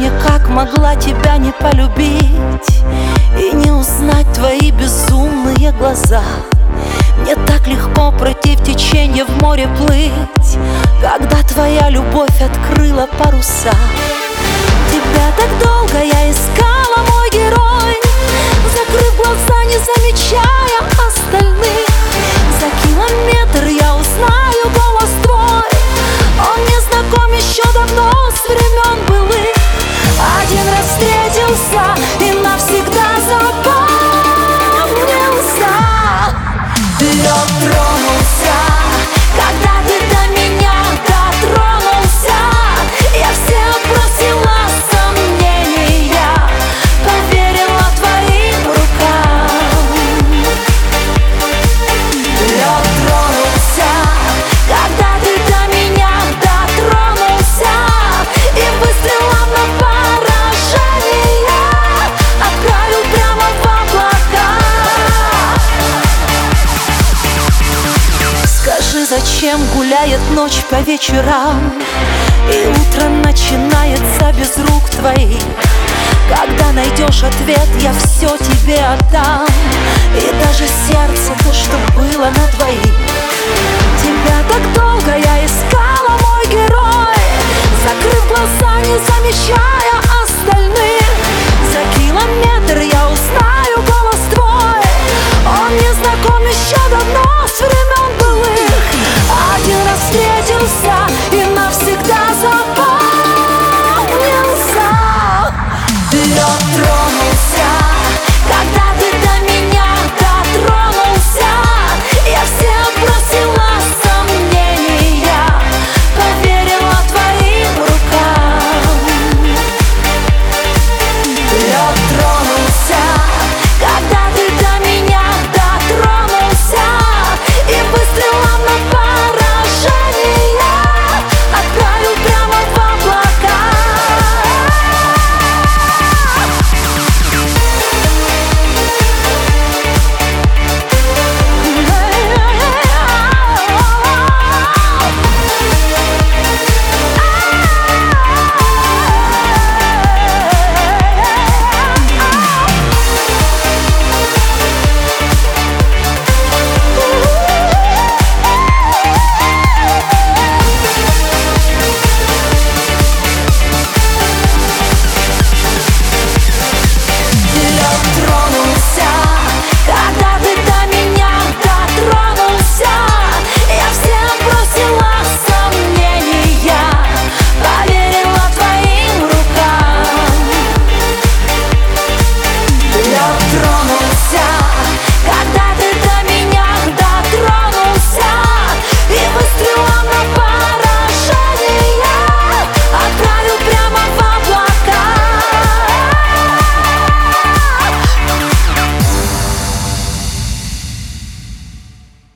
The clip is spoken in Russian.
мне, как могла тебя не полюбить и не узнать твои безумные глаза. Мне так легко против течения в море плыть, когда твоя любовь открыла паруса. Тебя так долго я искала, мой герой, закрыв глаза, не замечая остальных. За километр я узнаю голос твой, он мне знаком еще давно, с времен былых. Один раз встретился и навсегда запомнился. Лед тронулся, когда ты до меня дотронулся. Я все отбросила сомнения, поверила твоим рукам. Лед тронулся, когда ты до меня дотронулся, и выстрелом на поражение отправил прямо в облака. Скажи, зачем гуляет ночь по вечерам, и утро начинается без рук твоих? Когда найдешь ответ, я все тебе отдам, и даже сердце, то, что было на двоих. Тебя так долго я искала, мой герой, закрыв глаза, не замечая